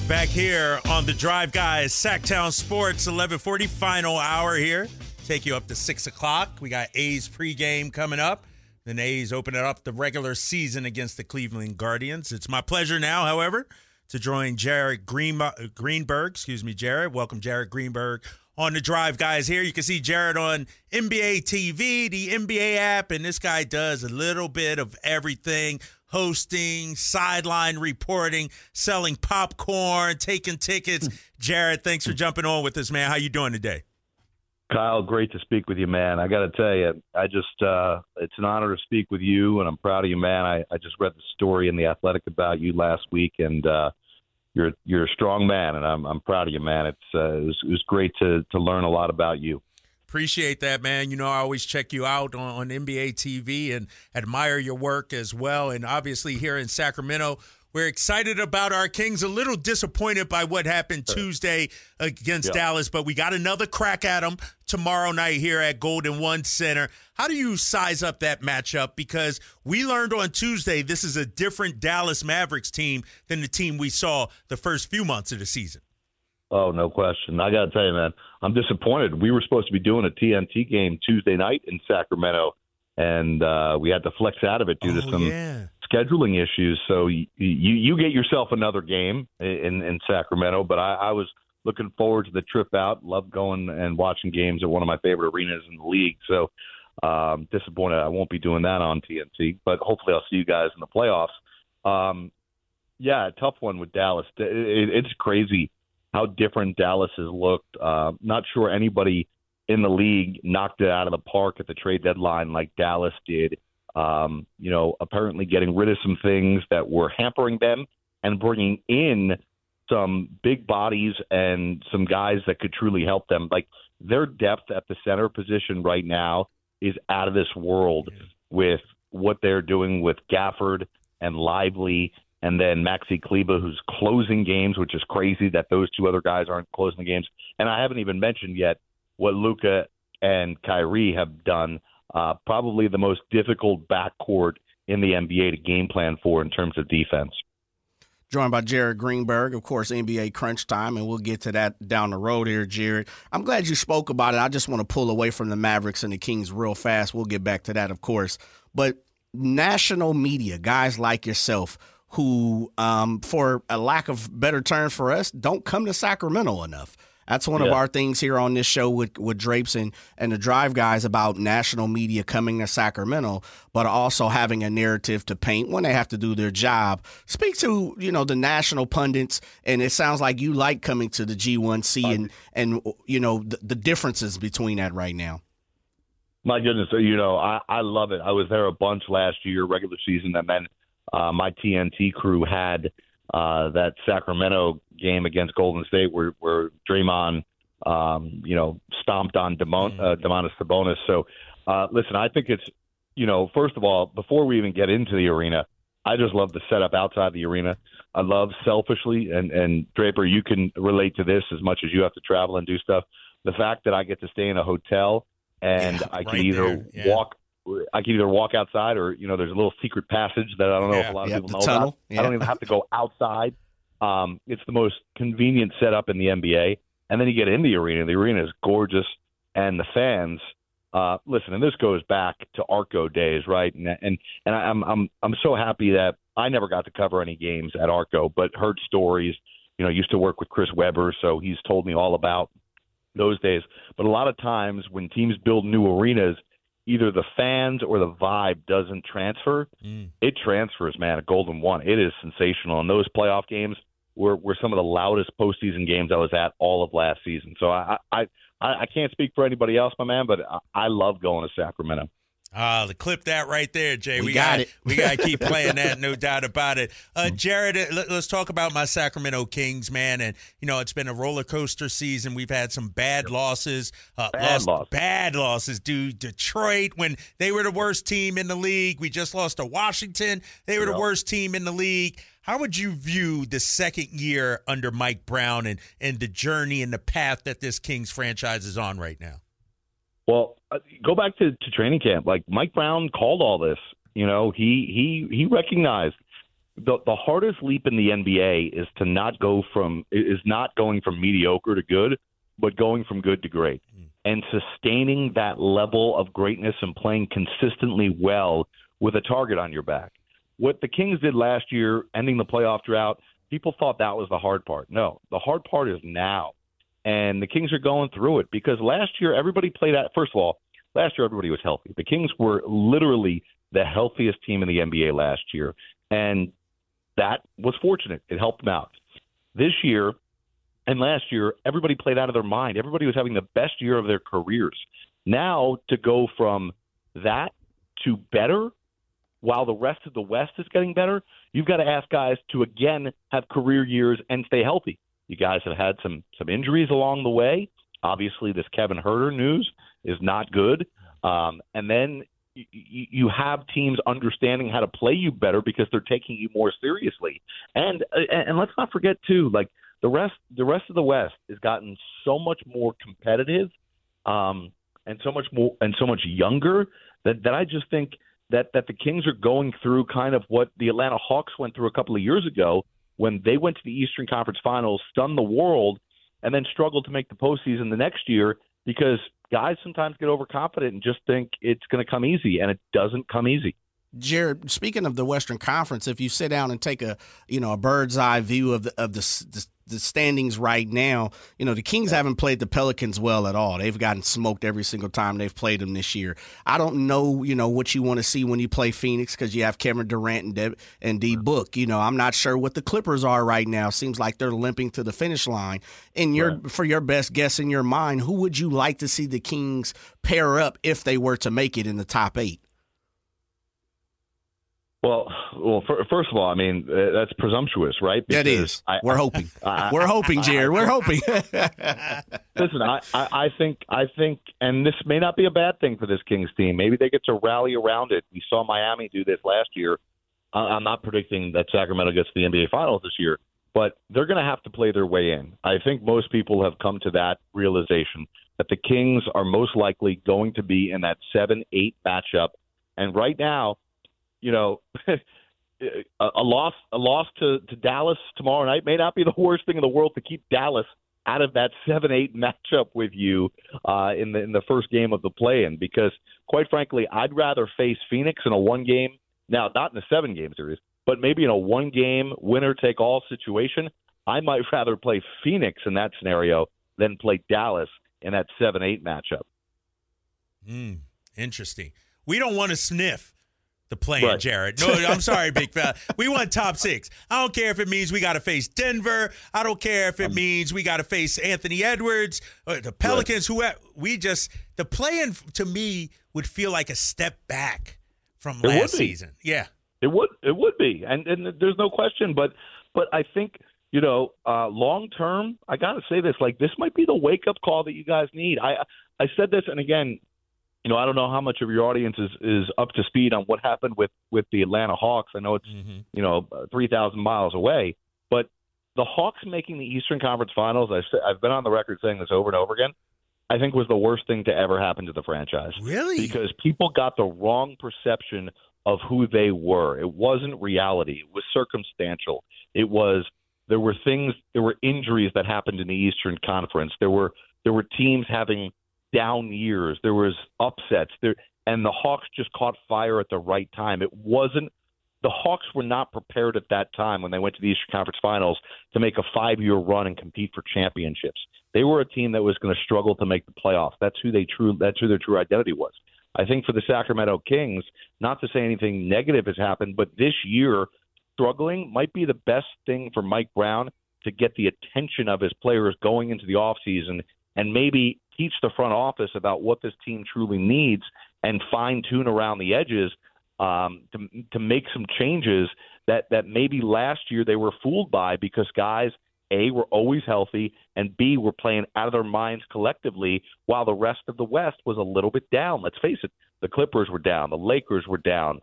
Back here on the Drive Guys, Sacktown Sports, 11:40, final hour here. Take you up to 6 o'clock. We got A's pregame coming up. Then A's opening up the regular season against the Cleveland Guardians. It's my pleasure now, however, to join Jared Greenberg. Jared. Welcome, Jared Greenberg, on the Drive Guys here. You can see Jared on NBA TV, the NBA app, and this guy does a little bit of everything. Hosting, sideline reporting, selling popcorn, taking tickets. Jared, thanks for jumping on with us, man. How you doing today? Kyle, great to speak with you, man. I got to tell you, it's an honor to speak with you, and I'm proud of you, man. I just read the story in The Athletic about you last week, and you're a strong man, and I'm proud of you, man. It was great to learn a lot about you. Appreciate that, man. You know, I always check you out on NBA TV and admire your work as well. And obviously here in Sacramento, we're excited about our Kings, a little disappointed by what happened Tuesday against Dallas, but we got another crack at them tomorrow night here at Golden One Center. How do you size up that matchup? Because we learned on Tuesday this is a different Dallas Mavericks team than the team we saw the first few months of the season. Oh, no question. I got to tell you, man, I'm disappointed. We were supposed to be doing a TNT game Tuesday night in Sacramento, and we had to flex out of it due to some scheduling issues. So you get yourself another game in Sacramento, but I was looking forward to the trip out. Love going and watching games at one of my favorite arenas in the league. So disappointed I won't be doing that on TNT, but hopefully I'll see you guys in the playoffs. A tough one with Dallas. It's crazy how different Dallas has looked. Not sure anybody in the league knocked it out of the park at the trade deadline like Dallas did. Apparently getting rid of some things that were hampering them and bringing in some big bodies and some guys that could truly help them. Like, their depth at the center position right now is out of this world with what they're doing with Gafford and Lively, and then Maxi Kleber, who's closing games, which is crazy that those two other guys aren't closing the games. And I haven't even mentioned yet what Luka and Kyrie have done. Probably the most difficult backcourt in the NBA to game plan for in terms of defense. Joined by Jared Greenberg, of course, NBA Crunch Time, and we'll get to that down the road here, Jared. I'm glad you spoke about it. I just want to pull away from the Mavericks and the Kings real fast. We'll get back to that, of course. But national media, guys like yourself, who, for a lack of better terms for us, don't come to Sacramento enough. That's one of our things here on this show with Drapes and the Drive Guys about national media coming to Sacramento, but also having a narrative to paint when they have to do their job. Speak to, the national pundits, and it sounds like you like coming to the G1C and the differences between that right now. My goodness, I love it. I was there a bunch last year, regular season, and then my TNT crew had that Sacramento game against Golden State where Draymond, stomped on Domantas Sabonis. So, listen, I think it's, first of all, before we even get into the arena, I just love the setup outside the arena. I love selfishly, and Draper, you can relate to this as much as you have to travel and do stuff. The fact that I get to stay in a hotel and I can either walk outside or, there's a little secret passage that I don't know if a lot of people know about. I don't even have to go outside. It's the most convenient setup in the NBA. And then you get in the arena. The arena is gorgeous. And the fans, listen, and this goes back to Arco days, right? And I'm so happy that I never got to cover any games at Arco, but heard stories. Used to work with Chris Webber, so he's told me all about those days. But a lot of times when teams build new arenas, either the fans or the vibe doesn't transfer. It transfers, man, at Golden One. It is sensational. And those playoff games were some of the loudest postseason games I was at all of last season. So I can't speak for anybody else, my man, but I love going to Sacramento. Clip that right there, Jay. We got it. We got to keep playing that, no doubt about it. Jared, let's talk about my Sacramento Kings, man. And, it's been a roller coaster season. We've had some bad losses. Bad losses, dude. Detroit, when they were the worst team in the league. We just lost to Washington. They were the worst team in the league. How would you view the second year under Mike Brown and the journey and the path that this Kings franchise is on right now? Well, go back to training camp. Like, Mike Brown called all this. He recognized the hardest leap in the NBA is not going from mediocre to good, but going from good to great, and sustaining that level of greatness and playing consistently well with a target on your back. What the Kings did last year, ending the playoff drought, people thought that was the hard part. No, the hard part is now. And the Kings are going through it because last year everybody played out. First of all, last year everybody was healthy. The Kings were literally the healthiest team in the NBA last year. And that was fortunate. It helped them out. This year and last year, everybody played out of their mind. Everybody was having the best year of their careers. Now to go from that to better while the rest of the West is getting better, you've got to ask guys to, again, have career years and stay healthy. You guys have had some injuries along the way. Obviously, this Kevin Huerter news is not good. And then you have teams understanding how to play you better because they're taking you more seriously. And let's not forget, too, like the rest of the West has gotten so much more competitive and so much younger that I just think that the Kings are going through kind of what the Atlanta Hawks went through a couple of years ago when they went to the Eastern Conference Finals, stunned the world, and then struggled to make the postseason the next year because guys sometimes get overconfident and just think it's going to come easy, and it doesn't come easy. Jared, speaking of the Western Conference, if you sit down and take a bird's eye view of the standings right now, the Kings haven't played the Pelicans well at all. They've gotten smoked every single time they've played them this year. I don't know, what you want to see when you play Phoenix because you have Kevin Durant and D Book. I'm not sure what the Clippers are right now. Seems like they're limping to the finish line. And for your best guess in your mind, who would you like to see the Kings pair up if they were to make it in the top 8? Well, first of all, I mean, that's presumptuous, right? Because it is. We're hoping. We're hoping, Jared. We're hoping. Listen, I think, and this may not be a bad thing for this Kings team. Maybe they get to rally around it. We saw Miami do this last year. I'm not predicting that Sacramento gets to the NBA Finals this year, but they're going to have to play their way in. I think most people have come to that realization that the Kings are most likely going to be in that 7-8 matchup. And right now, a loss to Dallas tomorrow night may not be the worst thing in the world to keep Dallas out of that 7-8 matchup with you in the first game of the play-in. Because, quite frankly, I'd rather face Phoenix in a one-game, now not in a 7-game series, but maybe in a one-game winner-take-all situation. I might rather play Phoenix in that scenario than play Dallas in that 7-8 matchup. Interesting. We don't want to sniff the play-in, right. Jared. No, I'm sorry, big fella. We want top 6. I don't care if it means we got to face Denver. I don't care if it means we got to face Anthony Edwards, or the Pelicans. Right. The play-in to me would feel like a step back from last season. Yeah, it would be, and there's no question. But I think long term, I got to say this: like this might be the wake up call that you guys need. I said this, and again. I don't know how much of your audience is up to speed on what happened with the Atlanta Hawks. I know it's, 3,000 miles away. But the Hawks making the Eastern Conference Finals, I've been on the record saying this over and over again, I think was the worst thing to ever happen to the franchise. Really? Because people got the wrong perception of who they were. It wasn't reality. It was circumstantial. There were injuries that happened in the Eastern Conference. There were teams having down years. There was upsets there, and the Hawks just caught fire at the right time. The Hawks were not prepared at that time when they went to the Eastern Conference Finals to make a 5-year run and compete for championships. They were a team that was going to struggle to make the playoffs. That's who their true identity was. I think for the Sacramento Kings, not to say anything negative has happened, but this year struggling might be the best thing for Mike Brown to get the attention of his players going into the offseason and maybe teach the front office about what this team truly needs and fine-tune around the edges to make some changes that maybe last year they were fooled by because guys, A, were always healthy, and B, were playing out of their minds collectively while the rest of the West was a little bit down. Let's face it, the Clippers were down. The Lakers were down.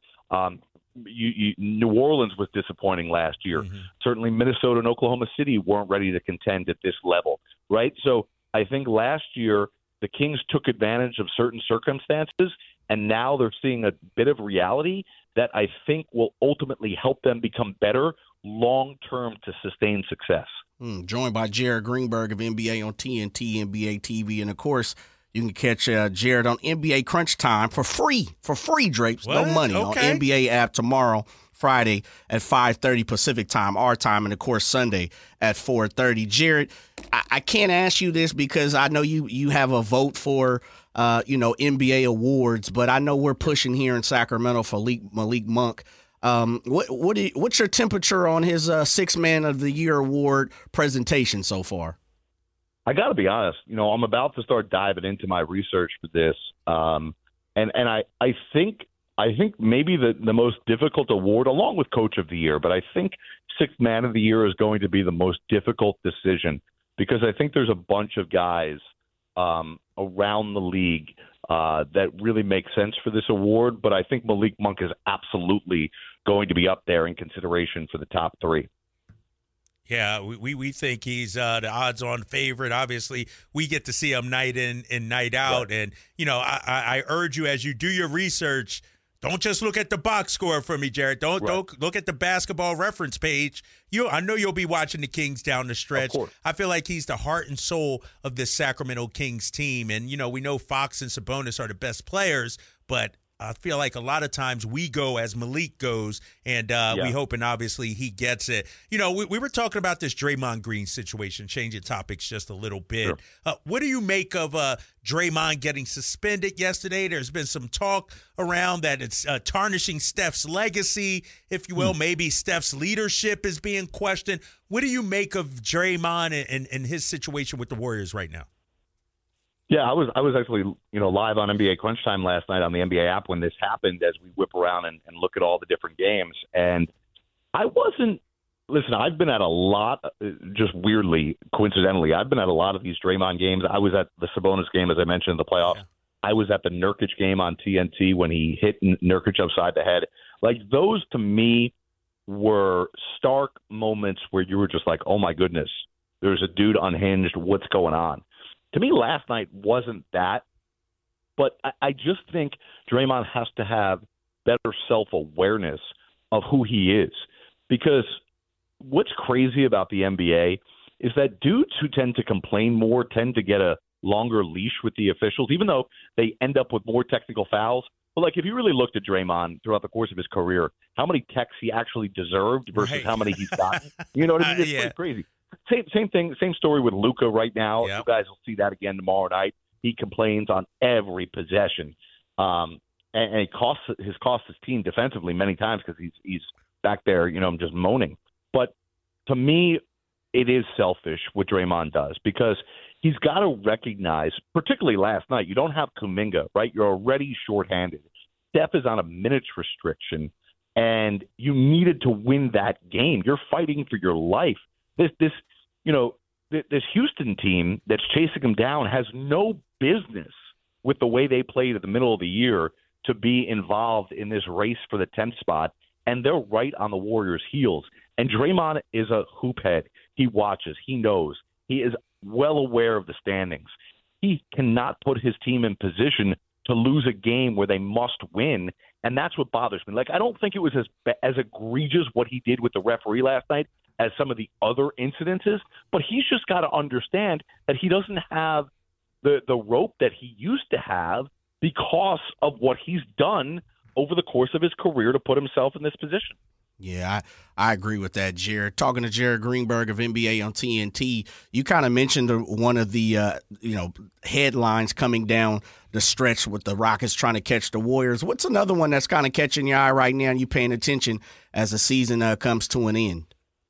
New Orleans was disappointing last year. Mm-hmm. Certainly Minnesota and Oklahoma City weren't ready to contend at this level, right? So I think last year the Kings took advantage of certain circumstances and now they're seeing a bit of reality that I think will ultimately help them become better long-term to sustain success. Joined by Jared Greenberg of NBA on TNT, NBA TV. And, of course, you can catch Jared on NBA Crunch Time for free, Drapes. What? No money on NBA app tomorrow, Friday at 5:30 Pacific time, our time, and, of course, Sunday at 4:30. Jared, I can't ask you this because I know you have a vote for NBA awards, but I know we're pushing here in Sacramento for Malik Monk. What's your temperature on his Sixth Man of the Year award presentation so far? I got to be honest. I'm about to start diving into my research for this, and I think maybe the most difficult award, along with Coach of the Year, but I think Sixth Man of the Year is going to be the most difficult decision because I think there's a bunch of guys around the league that really make sense for this award, but I think Malik Monk is absolutely going to be up there in consideration for the top three. Yeah, we think he's the odds-on favorite. Obviously, we get to see him night in and night out. Right. And, I urge you as you do your research, don't just look at the box score for me, Jared. Don't look at the basketball reference page. I know you'll be watching the Kings down the stretch. I feel like he's the heart and soul of this Sacramento Kings team. And, we know Fox and Sabonis are the best players, but I feel like a lot of times we go as Malik goes, and we hoping obviously he gets it. We were talking about this Draymond Green situation, changing topics just a little bit. Sure. What do you make of Draymond getting suspended yesterday? There's been some talk around that it's tarnishing Steph's legacy, if you will. Maybe Steph's leadership is being questioned. What do you make of Draymond and his situation with the Warriors right now? Yeah, I was actually, live on NBA Crunch Time last night on the NBA app when this happened as we whip around and look at all the different games. And I've been at a lot, just weirdly, coincidentally, I've been at a lot of these Draymond games. I was at the Sabonis game, as I mentioned, in the playoffs. Yeah. I was at the Nurkic game on TNT when he hit Nurkic upside the head. Like, those to me were stark moments where you were just like, oh my goodness, there's a dude unhinged. What's going on? To me, last night wasn't that, but I just think Draymond has to have better self-awareness of who he is. Because what's crazy about the NBA is that dudes who tend to complain more tend to get a longer leash with the officials, even though they end up with more technical fouls. But, if you really looked at Draymond throughout the course of his career, how many techs he actually deserved versus how many he's gotten, you know what I mean? It's pretty crazy. Same thing, same story with Luka right now. Yep. You guys will see that again tomorrow night. He complains on every possession, and it cost his team defensively many times because he's back there, just moaning. But to me, it is selfish what Draymond does because he's got to recognize, particularly last night, you don't have Kuminga, right? You're already shorthanded. Steph is on a minutes restriction, and you needed to win that game. You're fighting for your life. This Houston team that's chasing him down has no business with the way they played at the middle of the year to be involved in this race for the 10th spot, and they're right on the Warriors' heels. And Draymond is a hoop head. He watches. He knows. He is well aware of the standings. He cannot put his team in position to lose a game where they must win, and that's what bothers me. I don't think it was as egregious what he did with the referee last night as some of the other incidences, but he's just got to understand that he doesn't have the rope that he used to have because of what he's done over the course of his career to put himself in this position. Yeah, I agree with that, Jared. Talking to Jared Greenberg of NBA on TNT, you kind of mentioned one of the headlines coming down the stretch with the Rockets trying to catch the Warriors. What's another one that's kind of catching your eye right now and you paying attention as the season comes to an end?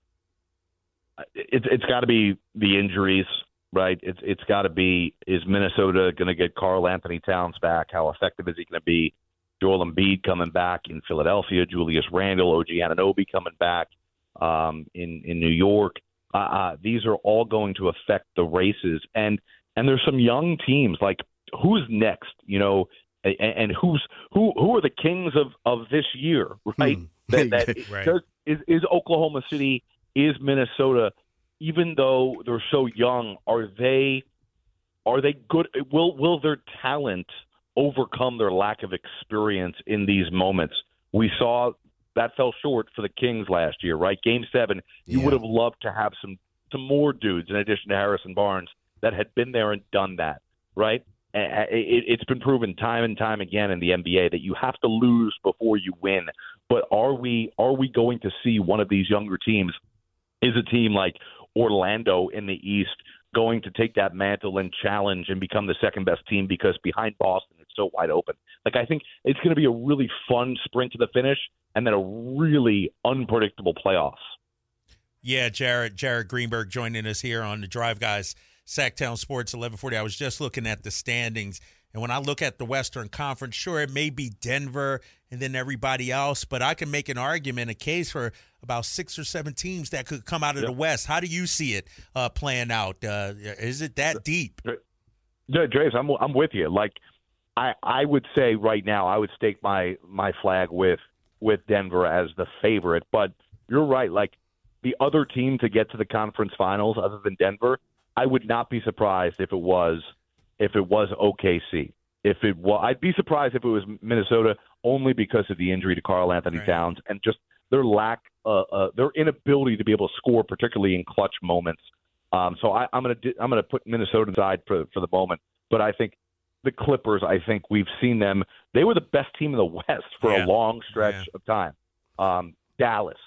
It's got to be the injuries, right? It's got to be, is Minnesota going to get Karl Anthony Towns back? How effective is he going to be? Joel Embiid coming back in Philadelphia, Julius Randle, OG Anunoby coming back in New York. These are all going to affect the races, and there's some young teams like who's next, and who are the kings of this year, right? Right. Is Oklahoma City, is Minnesota, even though they're so young, are they good? Will their talent overcome their lack of experience in these moments. We saw that fell short for the Kings last year, right? Game 7, you would have loved to have some more dudes in addition to Harrison Barnes that had been there and done that, right? It's been proven time and time again in the NBA that you have to lose before you win. But are we going to see one of these younger teams? Is a team like Orlando in the East going to take that mantle and challenge and become the second best team because behind Boston it's so wide open? Like, I think it's going to be a really fun sprint to the finish and then a really unpredictable playoffs. Yeah, Jared Greenberg joining us here on the Drive Guys, Sacktown Sports 1140. I was just looking at the standings, and when I look at the Western Conference, sure, it may be Denver and then everybody else, but I can make an argument, a case for about 6 or 7 teams that could come out of the West. How do you see it playing out? Is it that deep? Dre's, I'm with you. Like, I would say right now, I would stake my flag with Denver as the favorite, but you're right. Like, the other team to get to the conference finals other than Denver, I would not be surprised if it was OKC. I'd be surprised if it was Minnesota, only because of the injury to Karl Anthony Towns and just their their inability to be able to score, particularly in clutch moments. So I'm gonna put Minnesota aside for the moment, but I think the Clippers. I think we've seen them. They were the best team in the West for a long stretch of time. Dallas.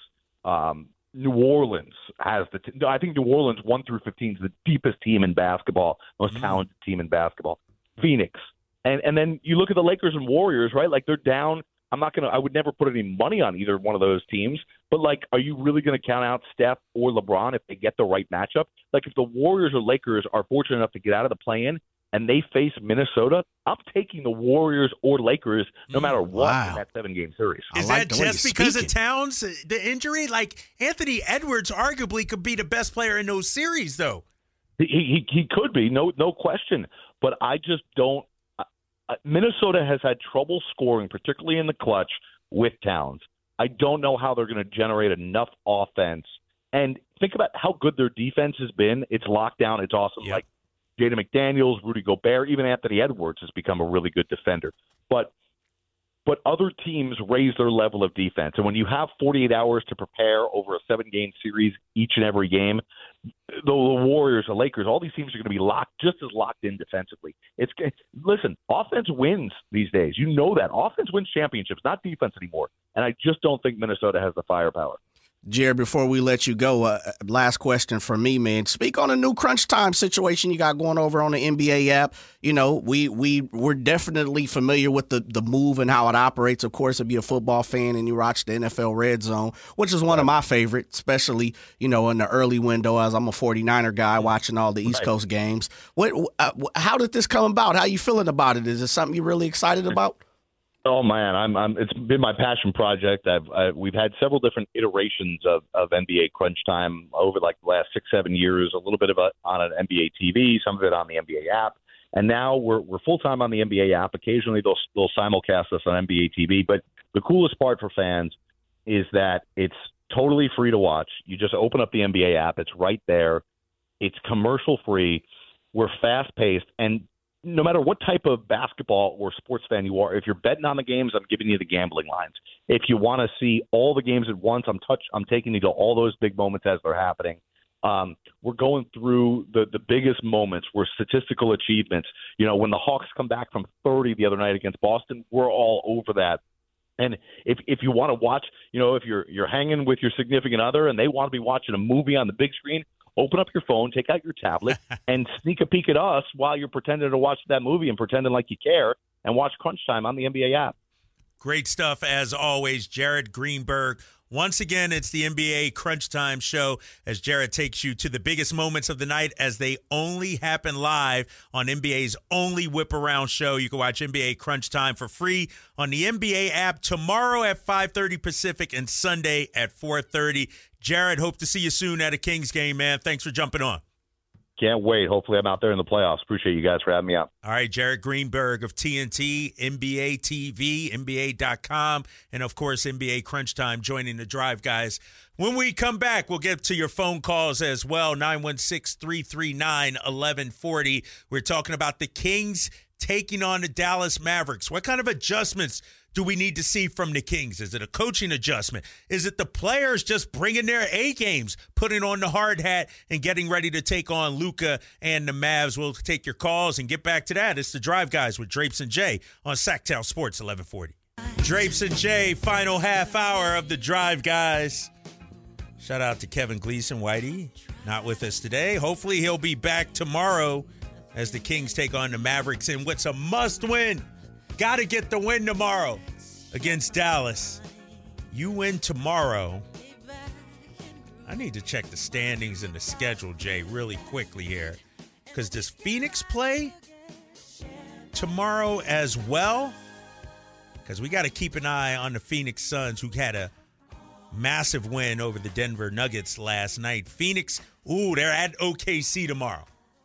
New Orleans has I think New Orleans 1 through 15 is the deepest team in basketball, most talented team in basketball. Phoenix, and then you look at the Lakers and Warriors, right? Like, they're down. I would never put any money on either one of those teams. But, like, are you really going to count out Steph or LeBron if they get the right matchup? Like, if the Warriors or Lakers are fortunate enough to get out of the play-in and they face Minnesota, I'm taking the Warriors or Lakers no matter what in that 7-game series. Is that just because of Towns, the injury? Like, Anthony Edwards arguably could be the best player in those series, though. He could be, no question. But I just don't. Minnesota has had trouble scoring, particularly in the clutch, with Towns. I don't know how they're going to generate enough offense. And think about how good their defense has been. It's locked down. It's awesome. Like, Jaden McDaniels, Rudy Gobert, even Anthony Edwards has become a really good defender. But other teams raise their level of defense. And when you have 48 hours to prepare over a 7-game series each and every game, the Warriors, the Lakers, all these teams are going to be just as locked in defensively. Listen, offense wins these days. You know that. Offense wins championships, not defense anymore. And I just don't think Minnesota has the firepower. Jared, before we let you go, last question from me, man. Speak on a new crunch time situation you got going over on the NBA app. You know, we're definitely familiar with the move and how it operates. Of course, if you're a football fan and you watch the NFL Red Zone, which is one of my favorites, especially, you know, in the early window, as I'm a 49er guy watching all the East Coast games. How did this come about? How you feeling about it? Is it something you're really excited about? Oh man, it's been my passion project. We've had several different iterations of NBA Crunch Time over like the last 6-7 years. A little bit of on an NBA TV, some of it on the NBA app, and now we're full time on the NBA app. Occasionally they'll simulcast us on NBA TV. But the coolest part for fans is that it's totally free to watch. You just open up the NBA app; it's right there. It's commercial free. We're fast paced and. No matter what type of basketball or sports fan you are, if you're betting on the games, I'm giving you the gambling lines. If you want to see all the games at once, I'm taking you to all those big moments as they're happening. We're going through the biggest moments, where statistical achievements. You know, when the Hawks come back from 30 the other night against Boston, we're all over that. And if you want to watch, you know, if you're hanging with your significant other and they want to be watching a movie on the big screen, open up your phone, take out your tablet, and sneak a peek at us while you're pretending to watch that movie and pretending like you care, and watch Crunch Time on the NBA app. Great stuff, as always, Jared Greenberg. Once again, it's the NBA Crunch Time show as Jared takes you to the biggest moments of the night as they only happen live on NBA's only whip around show. You can watch NBA Crunch Time for free on the NBA app tomorrow at 5:30 Pacific and Sunday at 4:30. Jared, hope to see you soon at a Kings game, man. Thanks for jumping on. Can't wait. Hopefully I'm out there in the playoffs. Appreciate you guys for having me out. All right, Jared Greenberg of TNT, NBA TV, NBA.com, and, of course, NBA Crunch Time joining the Drive Guys. When we come back, we'll get to your phone calls as well, 916-339-1140. We're talking about the Kings taking on the Dallas Mavericks. What kind of adjustments do we need to see from the Kings? Is it a coaching adjustment? Is it the players just bringing their A games, putting on the hard hat, and getting ready to take on Luka and the Mavs? We'll take your calls and get back to that. It's the Drive Guys with Drapes and Jay on Sacktown Sports 1140. Drapes and Jay, final half hour of the Drive Guys. Shout out to Kevin Gleason, Whitey, not with us today. Hopefully he'll be back tomorrow as the Kings take on the Mavericks in what's a must-win. Got to get the win tomorrow against Dallas. You win tomorrow. I need to check the standings and the schedule, Jay, really quickly here. Because does Phoenix play tomorrow as well? Because we got to keep an eye on the Phoenix Suns, who had a massive win over the Denver Nuggets last night. Phoenix, they're at OKC tomorrow.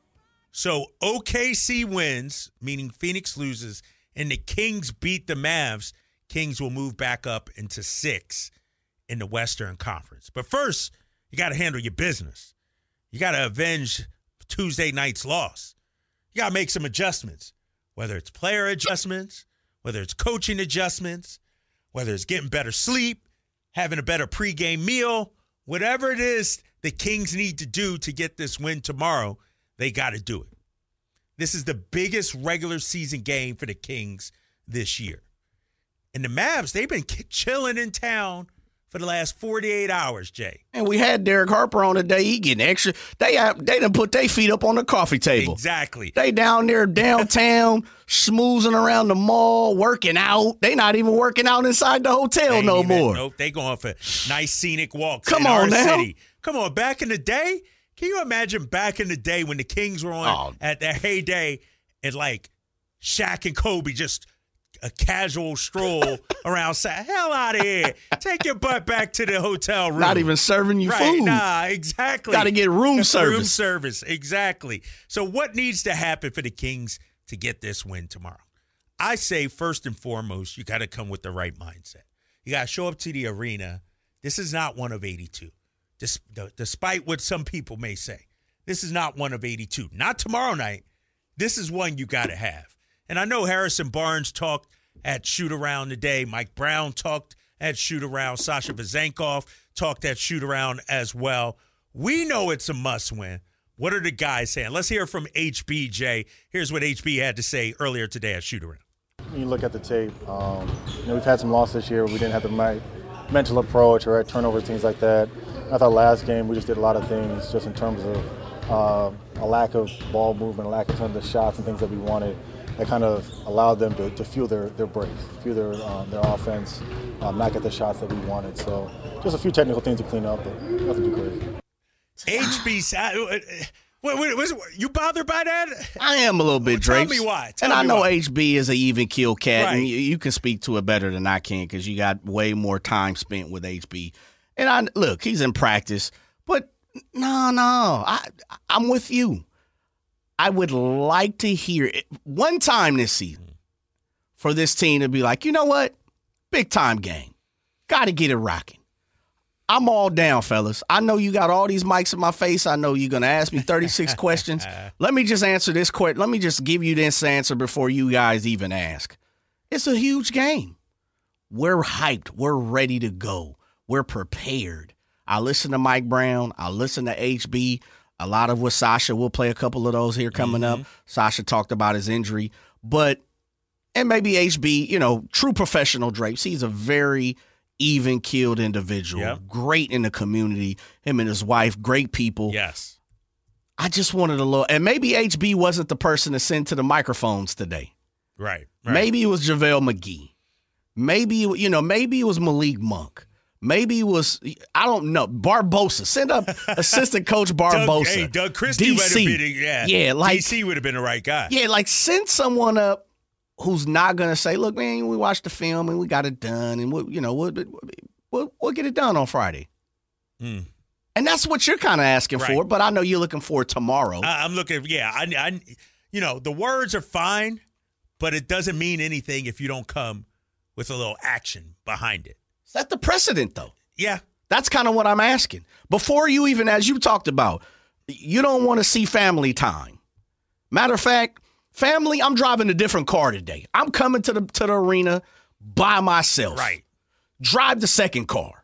So OKC wins, meaning Phoenix loses, and the Kings beat the Mavs. Kings will move back up into 6 in the Western Conference. But first, you got to handle your business. You got to avenge Tuesday night's loss. You got to make some adjustments, whether it's player adjustments, whether it's coaching adjustments, whether it's getting better sleep, having a better pregame meal, whatever it is the Kings need to do to get this win tomorrow, they got to do it. This is the biggest regular season game for the Kings this year. And the Mavs, they've been chilling in town for the last 48 hours, Jay. And we had Derek Harper on today. He getting extra. They done put their feet up on the coffee table. Exactly. They down there downtown, schmoozing around the mall, working out. They not even working out inside the hotel no more. Nope, they going for nice scenic walks Come in on our now. city. Come on, back in the day, can you imagine back in the day when the Kings were on at their heyday and like Shaq and Kobe just a casual stroll around, hell out of here. Take your butt back to the hotel room. Not even serving you right, food. Nah, exactly. Got to get room service. Room service, exactly. So what needs to happen for the Kings to get this win tomorrow? I say first and foremost, you got to come with the right mindset. You got to show up to the arena. This is not one of 82. Despite what some people may say, this is not one of 82. Not tomorrow night. This is one you got to have. And I know Harrison Barnes talked at shoot-around today. Mike Brown talked at shoot-around. Sasha Vezenkov talked at shoot-around as well. We know it's a must-win. What are the guys saying? Let's hear from HBJ. Here's what HB had to say earlier today at shoot-around. When you look at the tape, we've had some losses this year where we didn't have the right mental approach or turnovers, things like that. I thought last game we just did a lot of things just in terms of a lack of ball movement, a lack of the shots and things that we wanted. That kind of allowed them to fuel their breaks, fuel their offense, not get the shots that we wanted. So just a few technical things to clean up, but nothing too crazy. HB, was you bothered by that? I am a little bit, Drapes. Tell me why. And I know HB is an even kill cat, Right. and you can speak to it better than I can because you got way more time spent with HB. And look, he's in practice, but no, I'm with you. I would like to hear it one time this season for this team to be like, you know what? Big time game. Got to get it rocking. I'm all down, fellas. I know you got all these mics in my face. I know you're going to ask me 36 questions. Let me just answer this question. Let me just give you this answer before you guys even ask. It's a huge game. We're hyped. We're ready to go. We're prepared. I listen to Mike Brown. I listen to HB. A lot of what Sasha, we'll play a couple of those here coming up. Sasha talked about his injury. And maybe HB, true professional Drapes. He's a very even-keeled individual. Yep. Great in the community. Him and his wife, great people. Yes. I just wanted a little, and maybe HB wasn't the person to send to the microphones today. Right. Maybe it was JaVale McGee. Maybe it was Malik Monk. Maybe it was, I don't know, Barbosa. Send up assistant coach Barbosa. Doug Christie would have been, Yeah, like DC would have been the right guy. Yeah, like send someone up who's not going to say, look, man, we watched the film and we got it done and we'll get it done on Friday. And that's what you're kind of asking for, but I know you're looking for tomorrow. I'm looking, the words are fine, but it doesn't mean anything if you don't come with a little action behind it. Is that the precedent, though? Yeah. That's kind of what I'm asking. Before you even, as you talked about, you don't want to see family time. Matter of fact, Family, I'm driving a different car today. I'm coming to the arena by myself. Right. Drive the second car.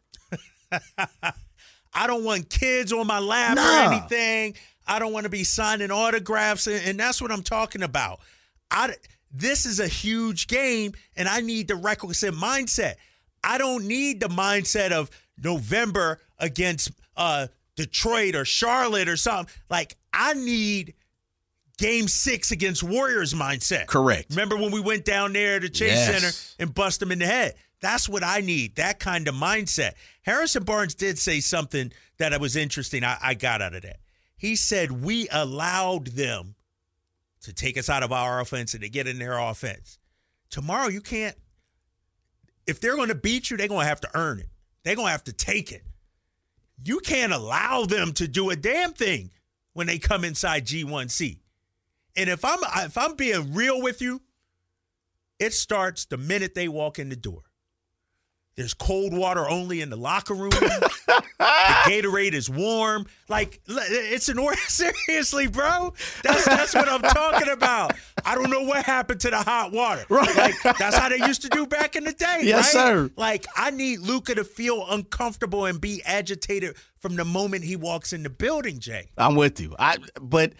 I don't want kids on my lap or anything. I don't want to be signing autographs, and that's what I'm talking about. This is a huge game, and I need the requisite mindset. I don't need the mindset of November against Detroit or Charlotte or something. Like, I need Game 6 against Warriors mindset. Correct. Remember when we went down there to Chase Center and bust them in the head? That's what I need, that kind of mindset. Harrison Barnes did say something that was interesting I got out of that. He said, we allowed them to take us out of our offense and to get in their offense. Tomorrow, you can't. If they're going to beat you, they're going to have to earn it. They're going to have to take it. You can't allow them to do a damn thing when they come inside G1C. And if I'm being real with you, it starts the minute they walk in the door. There's cold water only in the locker room. The Gatorade is warm. Like, it's seriously, bro. That's what I'm talking about. I don't know what happened to the hot water. Right. Like, that's how they used to do back in the day, yes, right? Sir. Like, I need Luka to feel uncomfortable and be agitated from the moment he walks in the building, Jay. I'm with you. But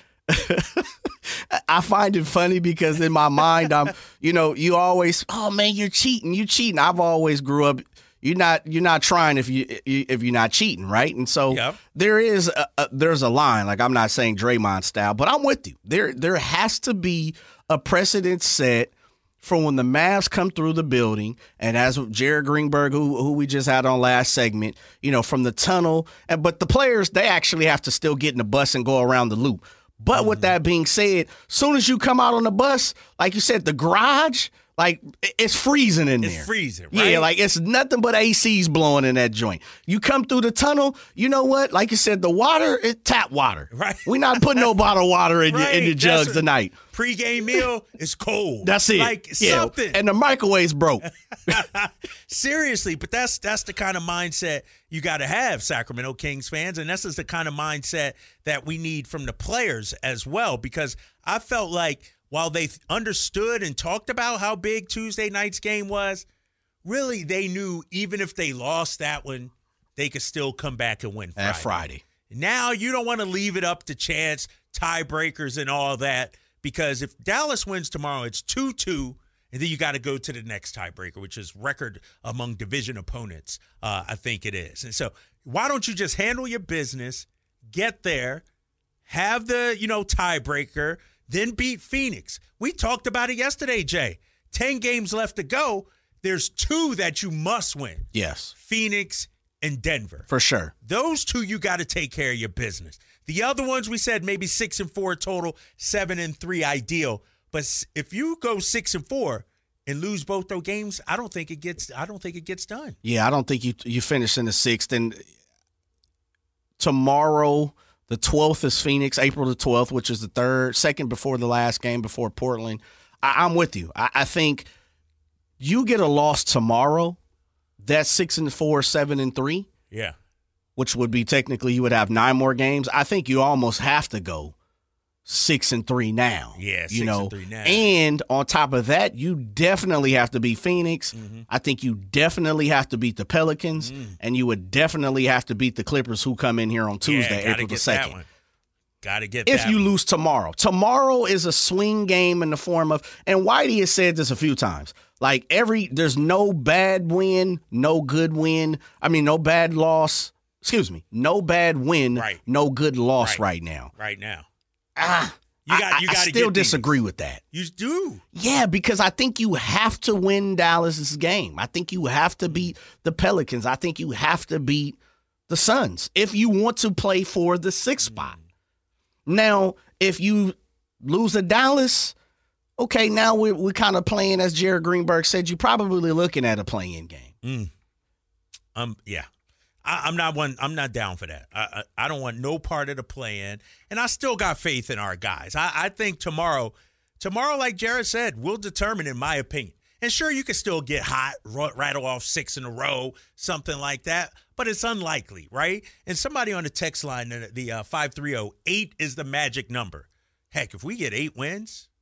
I find it funny because in my mind, you always, oh man, you're cheating. I've always grew up, you're not trying if you're not cheating, right? And so there's a line. Like, I'm not saying Draymond style, but I'm with you. There has to be a precedent set for when the Mavs come through the building, and as Jared Greenberg, who we just had on last segment, from the tunnel, but the players, they actually have to still get in the bus and go around the loop. But with that being said, soon as you come out on the bus, like you said, the garage, like, it's freezing in there. It's freezing, right? Yeah, like, it's nothing but ACs blowing in that joint. You come through the tunnel, you know what? Like you said, the water, it's tap water. Right. We're not putting no bottled water in your jugs tonight. Pre-game meal is cold. That's it. Like, something. And the microwave's broke. Seriously, but that's the kind of mindset you got to have, Sacramento Kings fans, and this is the kind of mindset that we need from the players as well, because I felt like while they understood and talked about how big Tuesday night's game was, really they knew even if they lost that one, they could still come back and win Friday. Now you don't want to leave it up to chance, tiebreakers and all that, because if Dallas wins tomorrow, it's 2-2, and then you got to go to the next tiebreaker, which is record among division opponents, I think it is. And so why don't you just handle your business, get there, have the, tiebreaker, then beat Phoenix. We talked about it yesterday, Jay. 10 games left to go. There's 2 that you must win. Yes. Phoenix and Denver. For sure. Those 2 you got to take care of your business. The other ones we said maybe 6-4 total, 7-3 ideal. But if you go 6-4 and lose both those games, I don't think it gets done. Yeah, I don't think you finish in the 6th. And tomorrow, the 12th is Phoenix, April the 12th, which is the second before the last game before Portland. I'm with you. I think you get a loss tomorrow, that's 6-4, 7-3. Yeah. Which would be technically you would have 9 more games. I think you almost have to go 6-3 now. Yeah, 6-3 now. And on top of that, you definitely have to beat Phoenix. Mm-hmm. I think you definitely have to beat the Pelicans, and you would definitely have to beat the Clippers, who come in here on Tuesday, April the 2nd. Got to get that. If you lose tomorrow. Tomorrow is a swing game in the form of, and Whitey has said this a few times, like there's no bad win, no good win. I mean, no bad loss. Excuse me. No bad win, no good loss right now. Right now. I still disagree with that. You do? Yeah, because I think you have to win Dallas's game. I think you have to beat the Pelicans. I think you have to beat the Suns if you want to play for the 6th spot. Now, if you lose to Dallas, okay, now we're kind of playing, as Jared Greenberg said, you're probably looking at a play-in game. Yeah. I'm not down for that. I don't want no part of the play-in, and I still got faith in our guys. I think tomorrow, like Jared said, will determine, in my opinion. And sure, you can still get hot, rattle off 6 in a row, something like that, but it's unlikely, right? And somebody on the text line, the 530, 8 is the magic number. Heck, if we get 8 wins,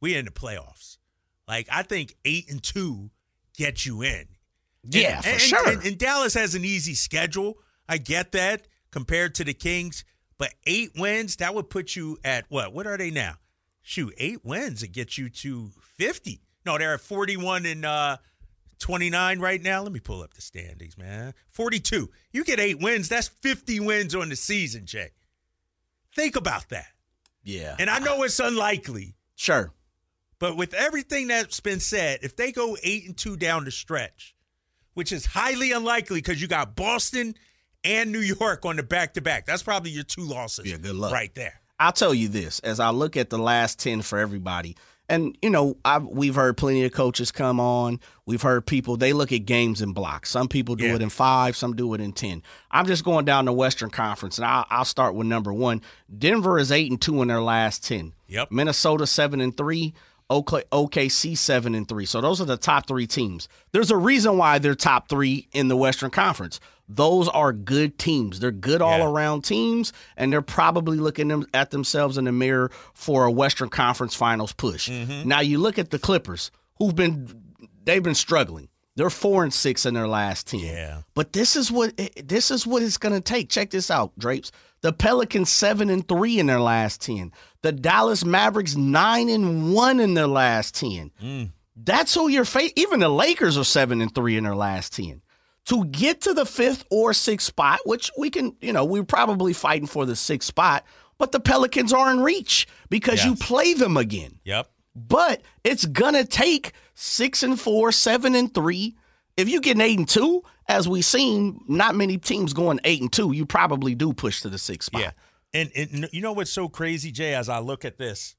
we in the playoffs. Like, I think 8-2 gets you in. Yeah, for sure. And Dallas has an easy schedule. I get that compared to the Kings. But 8 wins, that would put you at what? What are they now? Shoot, 8 wins, it gets you to 50. No, they're at 41 and 29 right now. Let me pull up the standings, man. 42. You get 8 wins, that's 50 wins on the season, Jay. Think about that. Yeah. And I know it's unlikely. Sure. But with everything that's been said, if they go 8-2 down the stretch, which is highly unlikely because you got Boston and New York on the back-to-back. That's probably your 2 losses. Yeah, good luck. Right there. I'll tell you this, as I look at the last 10 for everybody, and, we've heard plenty of coaches come on. We've heard people, they look at games in blocks. Some people do it in 5, some do it in 10. I'm just going down the Western Conference, and I'll start with number 1. Denver is 8-2 in their last 10. Yep. Minnesota 7-3. OKC 7-3. So those are the top 3 teams. There's a reason why they're top 3 in the Western Conference. Those are good teams. They're good all-around teams, and they're probably looking at themselves in the mirror for a Western Conference Finals push. Mm-hmm. Now you look at the Clippers, they've been struggling. They're 4-6 in their last 10. Yeah. But this is what it's going to take. Check this out, Drapes. The Pelicans 7-3 in their last 10. The Dallas Mavericks 9-1 in their last 10. That's who you're facing. Even the Lakers are 7-3 in their last 10. To get to the 5th or 6th spot, which we can, we're probably fighting for the 6th spot, but the Pelicans are in reach because you play them again. Yep. But it's going to take 6-4, 7-3. If you get an 8-2, as we've seen, not many teams going 8-2, you probably do push to the 6th spot. Yeah. And you know what's so crazy, Jay, as I look at this?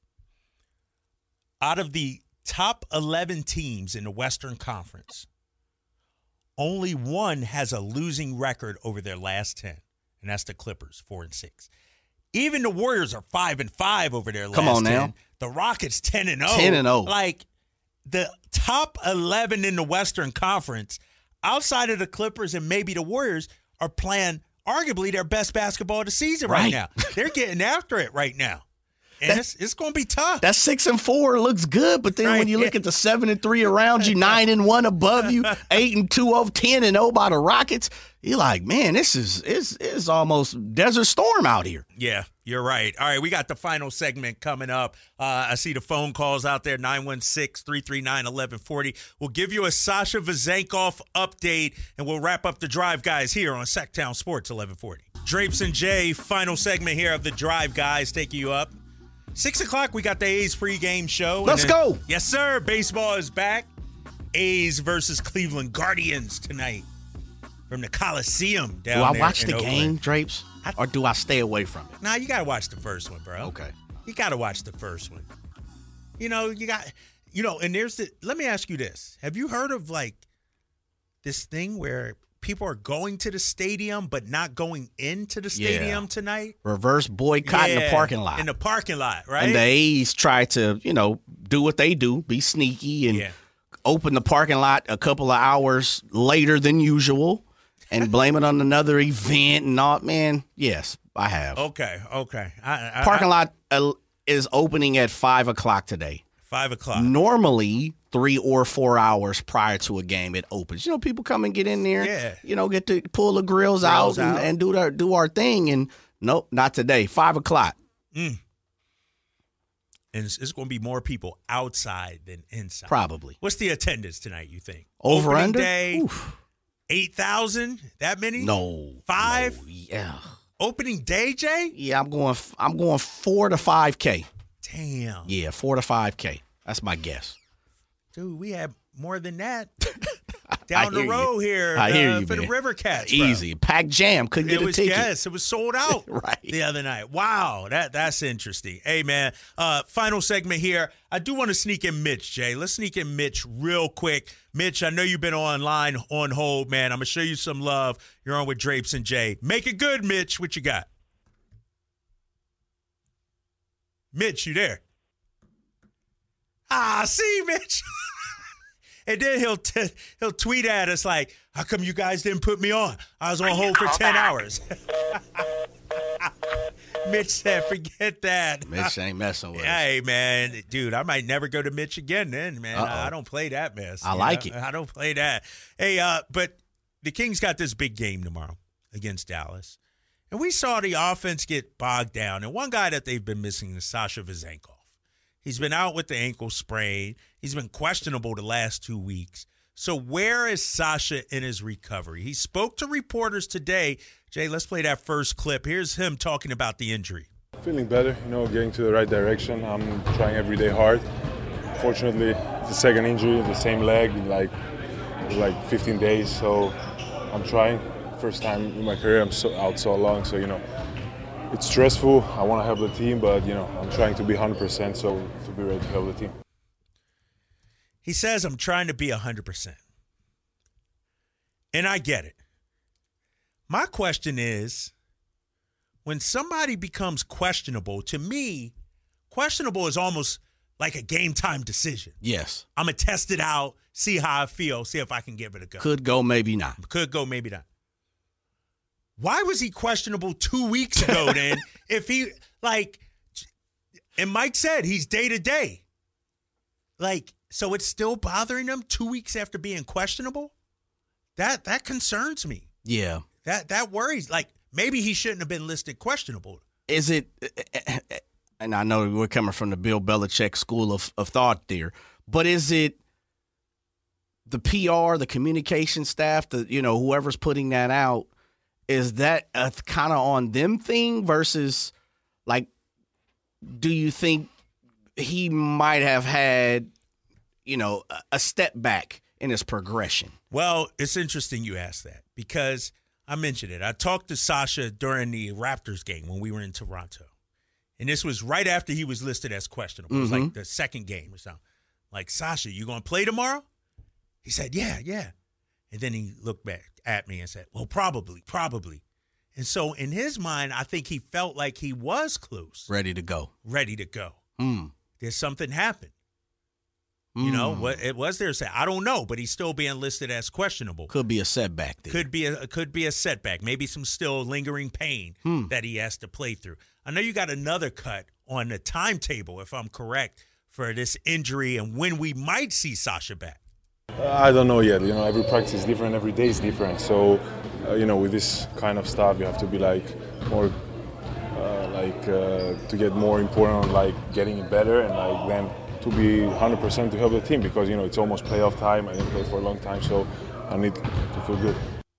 Out of the top 11 teams in the Western Conference, only one has a losing record over their last 10, and that's the Clippers, 4-6. Even the Warriors are 5-5 over their last 10. Come on now. The Rockets 10-0. 10-0. Like, the top 11 in the Western Conference, outside of the Clippers and maybe the Warriors, are playing arguably their best basketball of the season right now. They're getting after it right now. And it's going to be tough. That 6-4 looks good, but then when you look at the 7-3 around you, 9-1 above you, 8-2 over 10-0 by the Rockets, you're like, man, this is almost Desert Storm out here. Yeah, you're right. All right, we got the final segment coming up. I see the phone calls out there, 916-339-1140. We'll give you a Sasha Vezenkov update, and we'll wrap up the Drive Guys here on Sacktown Sports 1140. Drapes and Jay, final segment here of the Drive Guys, taking you up. 6 o'clock, we got the A's pregame show. Let's go. Yes, sir. Baseball is back. A's versus Cleveland Guardians tonight from the Coliseum down there. Do I watch the Oakland. game, Drapes, or do I stay away from it? Nah, you got to watch the first one, bro. Okay. You got to watch the first one. And let me ask you this. Have you heard of, like, this thing where people are going to the stadium but not going into the stadium tonight? Reverse boycott in the parking lot. In the parking lot, right? And the A's try to, do what they do, be sneaky and open the parking lot a couple of hours later than usual and blame it on another event and all. Man, yes, I have. Okay. Parking lot is opening at 5 o'clock today. 5 o'clock. Normally, 3 or 4 hours prior to a game, it opens. People come and get in there. Yeah. Get to pull the grills out and do our thing. And nope, not today. 5 o'clock. And it's going to be more people outside than inside. Probably. What's the attendance tonight, you think? Over Opening under? day, 8,000? That many? No. 5? No, yeah. Opening day, Jay? Yeah, I'm going 4 to 5K. Damn. Yeah, 4 to 5K. That's my guess. Dude, we had more than that down the road here I hear you, for man. the River Cats. Bro. Easy. Packed jam. Couldn't get a ticket. Yes, it was sold out right. the other night. Wow, that's interesting. Hey, man, final segment here. I do want to sneak in Mitch, Jay. Let's sneak in Mitch real quick. Mitch, I know you've been online on hold, man. I'm going to show you some love. You're on with Drapes and Jay. Make it good, Mitch. What you got? Mitch, you there? See, Mitch. And then he'll tweet at us like, how come you guys didn't put me on? I was on hold for 10 hours. Mitch said, forget that. Mitch ain't messing with us. Hey, man. Dude, I might never go to Mitch again then, man. Uh-oh. I don't play that mess. I like it. I don't play that. Hey, but the Kings got this big game tomorrow against Dallas. And we saw the offense get bogged down. And one guy that they've been missing is Sasha Vezenkov. He's been out with the ankle sprain. He's been questionable the last 2 weeks. So where is Sasha in his recovery? He spoke to reporters today. Jay, let's play that first clip. Here's him talking about the injury. Feeling better, getting to the right direction. I'm trying every day hard. Fortunately, it's the second injury, the same leg, like 15 days. So I'm trying. First time in my career I'm out so long. So, it's stressful. I want to help the team, but, I'm trying to be 100% so to be ready to help the team. He says, I'm trying to be 100%. And I get it. My question is, when somebody becomes questionable, to me, questionable is almost like a game time decision. Yes. I'm going to test it out, see how I feel, see if I can give it a go. Could go, maybe not. Could go, maybe not. Why was he questionable 2 weeks ago then? If he, and Mike said he's day to day. So it's still bothering him 2 weeks after being questionable? That concerns me. Yeah. That worries. Maybe he shouldn't have been listed questionable. Is it, and I know we're coming from the Bill Belichick school of thought there, but is it the PR, the communication staff, whoever's putting that out, is that a kind of on them thing versus, do you think he might have had, a step back in his progression? Well, it's interesting you asked that because I mentioned it. I talked to Sasha during the Raptors game when we were in Toronto. And this was right after he was listed as questionable. It was like the second game or something. Sasha, you going to play tomorrow? He said, yeah. And then he looked back at me and said, well, probably. And so in his mind, I think he felt like he was close. Ready to go. There's something happened. What it was there? Say, I don't know, but he's still being listed as questionable. Could be a setback there. Could be a setback. Maybe some still lingering pain that he has to play through. I know you got another cut on the timetable, if I'm correct, for this injury and when we might see Sasha back. I don't know yet. Every practice is different. Every day is different. So, with this kind of stuff, you have to be more, to get more important on getting better and then to be 100% to help the team because, it's almost playoff time. I didn't play for a long time, so I need to feel good.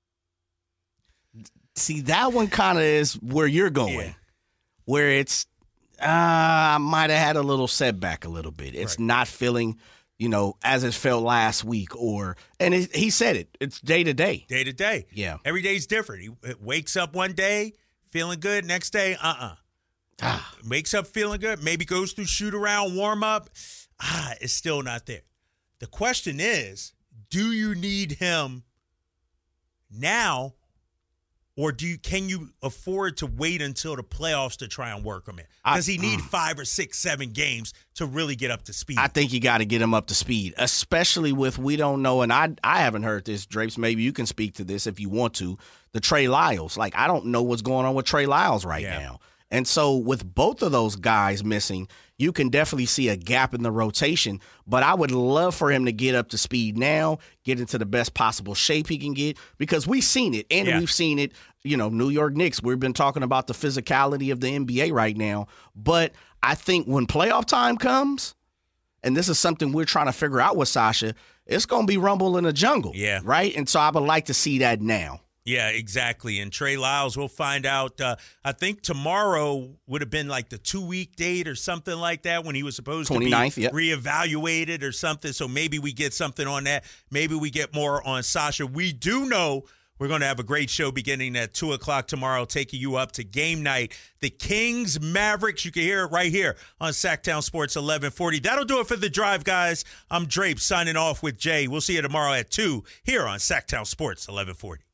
See, that one kind of is where you're going, where it's, I might have had a little setback a little bit. It's not feeling, as it felt last week and he said it, it's day to day. Day to day. Yeah. Every day's different. He wakes up one day feeling good, next day, wakes up feeling good, maybe goes through shoot around, warm up. It's still not there. The question is, do you need him now, or can you afford to wait until the playoffs to try and work him in? Does he need 5 or 6, 7 games to really get up to speed? I think you got to get him up to speed, especially with, we don't know, and I haven't heard this, Drapes, maybe you can speak to this if you want to, the Trey Lyles. I don't know what's going on with Trey Lyles right now. And so with both of those guys missing, you can definitely see a gap in the rotation. But I would love for him to get up to speed now, get into the best possible shape he can get, because we've seen it. And we've seen it, New York Knicks. We've been talking about the physicality of the NBA right now. But I think when playoff time comes, and this is something we're trying to figure out with Sasha, it's going to be rumble in the jungle. Yeah. Right? And so I would like to see that now. Yeah, exactly. And Trey Lyles, we'll find out. I think tomorrow would have been the 2-week date or something like that when he was supposed to be reevaluated or something. So maybe we get something on that. Maybe we get more on Sasha. We do know we're going to have a great show beginning at 2 o'clock tomorrow, taking you up to game night. The Kings Mavericks. You can hear it right here on Sacktown Sports 1140. That'll do it for The Drive, guys. I'm Drape signing off with Jay. We'll see you tomorrow at 2 here on Sacktown Sports 1140.